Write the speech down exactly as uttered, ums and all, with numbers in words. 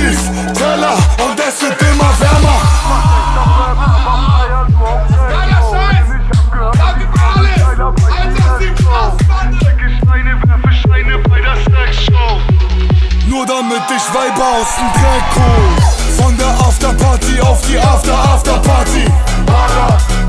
Partys, Teller und es wird immer wärmer. Geiler Scheiß! Danke für alles! eins sieben Straßenbande! Scheine, werfe Scheine bei der Sexshow. Nur damit ich Weiber aus dem Dreck hol. Von der Afterparty auf die After-Afterparty. Para,